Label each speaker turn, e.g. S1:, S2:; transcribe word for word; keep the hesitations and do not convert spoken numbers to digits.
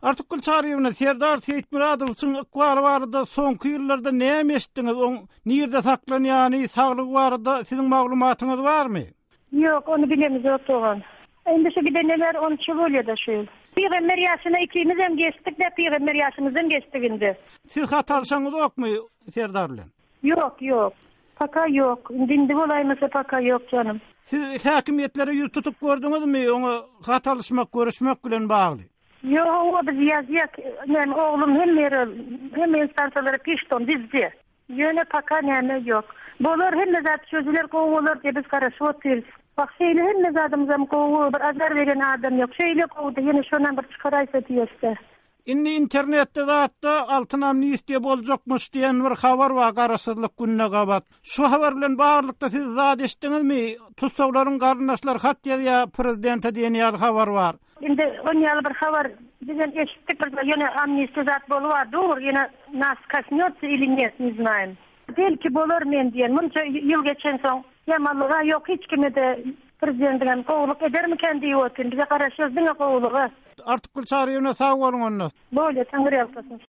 S1: Artukul çağırýyna Serdar Seyitmuradowyň ykbary barada soňky ýyllarda näme eşitdiňiz? Oň nirde saklanýany, saglygy barada siziň maglumatyňyz barmy?
S2: Yok, onu bilemiz oturan. Endi şu gideneler on çyl bolýar şu. Peygamber ýaşyna ikimiz hem geçtik de Peygamber ýaşymyzdan geçdiginde.
S1: Siz hatalşaňyz okmy Serdar bilen?
S2: Yok, yok. Paka yok. Dindi bolaýmasa paka yok canım.
S1: Siz häkimetlere ýüz tutup gördüňizmi? Oňa hatalşmak, görüşmek bilen bagly.
S2: Yok, o biz ýazýak. Men oğlum hem merel, hem instansiýalary pişton bizde. Ýöne paka näme yok. Bolar hem zat sözler gowalar diýip biz garaşyp oturýarys. Bak şeýle hem zadymyzam gowy bir azar beren adam yok. Şeýle gowdy ýene şondan bir çykaraýsa diýerse.
S1: Inni internetde zatda altyn amnistiýa boljakmyş diýen bir habar bar garaşsyzlyk gününe gabat. Şu habar bilen baglykda siz zat eşitdiňizmi? Tutsawlaryň garyndaşlar hat ýa prezidente diýen ýaly habar bar.
S2: Indi on ýaly bir habar bilen eşitdik, bir ýene amnistiýa zat bolýar, dur, ýene nas kasnýotsa ili net, ne знаем. Belki bolar men diýen, munça ýyl geçen soň, ýa yok hiç kime de prezidentiň gowluk edermiken diýip otur. Bize garaşýar diňe gowlugy.
S1: Artukul çağırýyna sag boluň onda.
S2: Bolýar, taňry ýaltasyn.